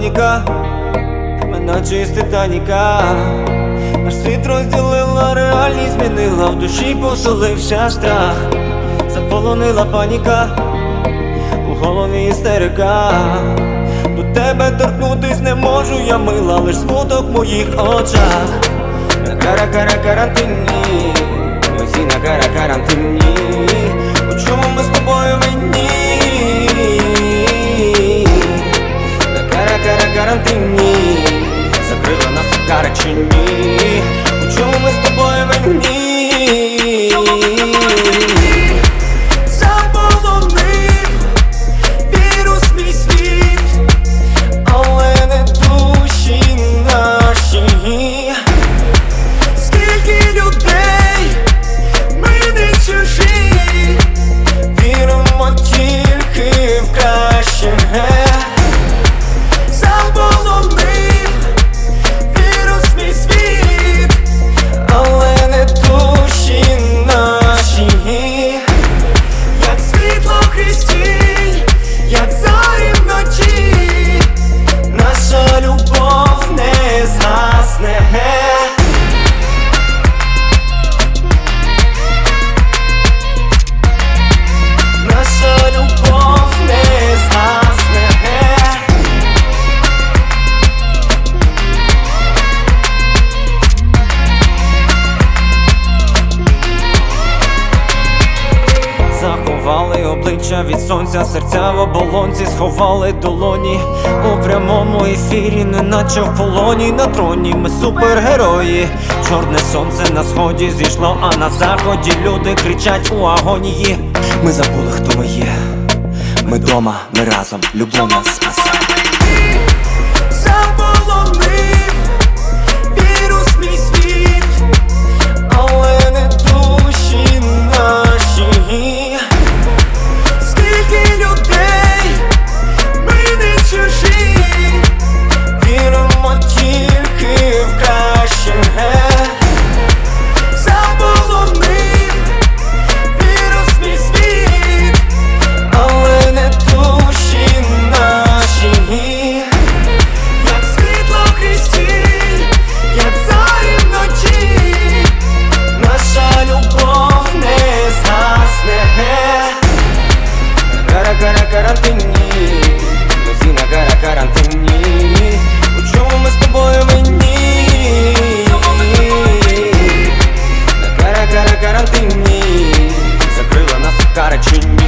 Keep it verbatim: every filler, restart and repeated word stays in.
паніка, ми наче із Титаніка. Наш світ розділила, реальність змінила, в душі поселився страх. Заполонила паніка, у голові істерика. До тебе торкнутись не можу, я мила, лиш смуток в моїх очах. На кара-кара-карантині, ми всі на кара-карантині. У чому ми з тобою винні? На кара-кара-карантині, закрила нас у Карачині. У чому ми з тобою винні? Заховали обличчя від сонця, серця в оболонці, сховали долоні у прямому ефірі, неначе в полоні. На троні ми супергерої. Чорне сонце на сході зійшло, а на заході люди кричать у агонії. Ми забули, хто ми є. Ми дома, ми разом, любов нас спасає. Кара-карантині, ми всі на кара-карантині. У чому ми з тобою винні? На кара-кара-карантині, закрила нас у Карачині.